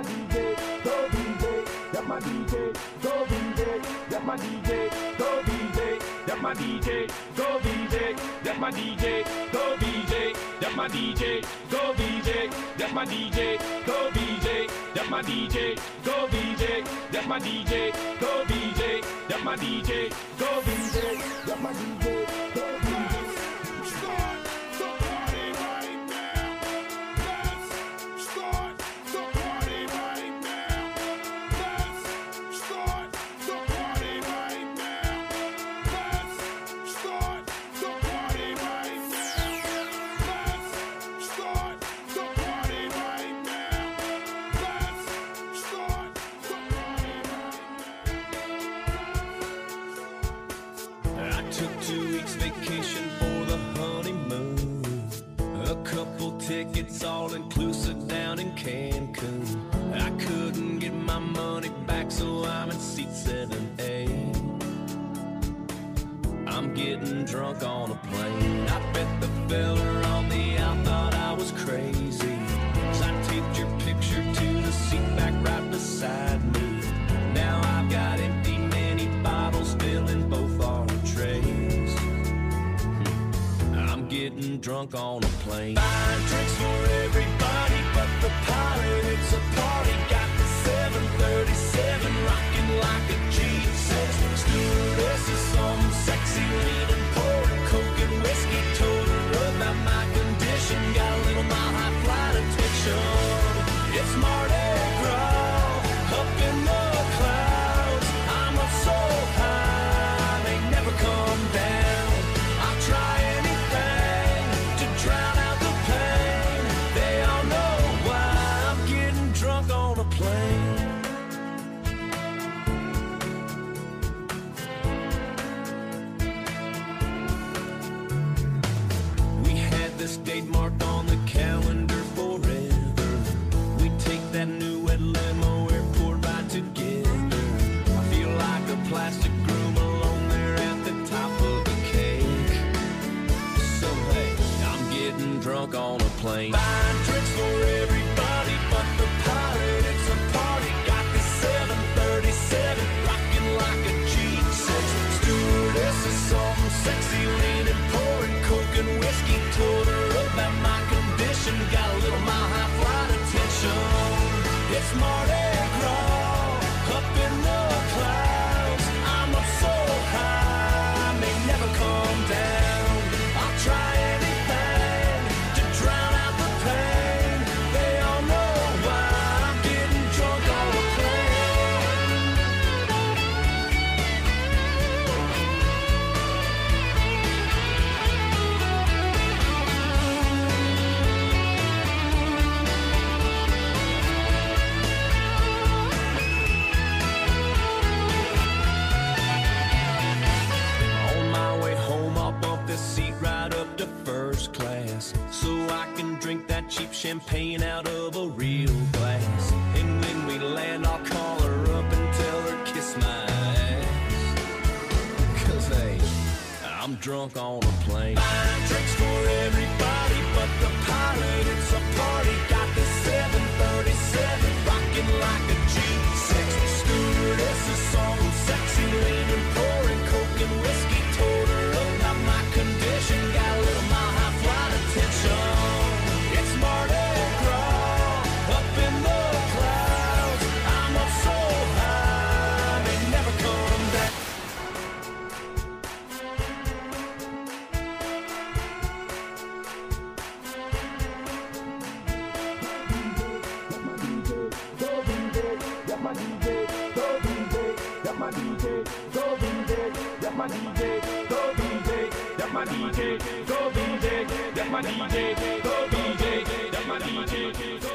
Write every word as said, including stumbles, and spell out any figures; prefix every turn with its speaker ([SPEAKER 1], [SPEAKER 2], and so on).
[SPEAKER 1] my D J, go D J, that's my D J, go D J, that's my D J, go D J, that's my D J, go D J, that's my D J, go D J, that's my D J, go D J, that's my D J, go D J, that's my D J, go D J, that's my D J, go D J, that's my D J, go D J, that's my D J, go D J.
[SPEAKER 2] Took two weeks vacation for the honeymoon. A couple tickets all inclusive down in Cancun. I couldn't get my money back, so I'm in seat seven A. I'm getting drunk on a plane. I bet the fella on the out thought I was crazy, 'cause I taped your picture to the seat back right beside me. Now I've got empty mini bottles filling both our trays. I'm getting drunk on a plane. Buying drinks for everybody but the pilot. It's a party. Got the seven thirty-seven rocking like a G six. Stewardess is some sexy leaning, pouring coke and whiskey. Told her about my condition. Got a little mile high flight attention. It's Mardi Gras up in the clouds. I'm up so high they never come down. I'll try anything to drown out the pain. They all know why I'm getting drunk on a plane. We had this date marked on the calendar forever. We take that new red limo airport ride together. I feel like a plastic groom alone there at the top of the cake. So hey, I'm getting drunk on a plane. Buying drinks for everybody but the pilot. It's a party. Got the seven thirty-seven rocking like a G six. Stewardess is something sexy leaning, pouring coke and whiskey. Told her about my condition. Got a little mile high flight attention. It's Mardi Gras up in the clouds. I'm up so high I may never come down. I'll try anything to drown out the pain. They all know why I'm getting drunk on a plane. On my way home, I'll bump this seat right up to first class, so I can drink that cheap champagne out of a real glass. And when we land, I'll call her up and tell her kiss my ass. 'Cause hey, I'm drunk on a plane. Buying drinks for everybody but the pilot. It's a party. Got the seven thirty-seven rocking like a G six. Stewardess is some sexy leaning, pouring coke and whiskey. Told her about my condition. Got a little mile high flight attention. It's Mardi Gras up in the clouds. I'm up so high they never come back.
[SPEAKER 1] That's my D J, go D J, that's my D J, go D J, that's my D J, go D J, that's my D J, go D J, that's my D J, go D J, that's my D J, go D J, that's my D J, go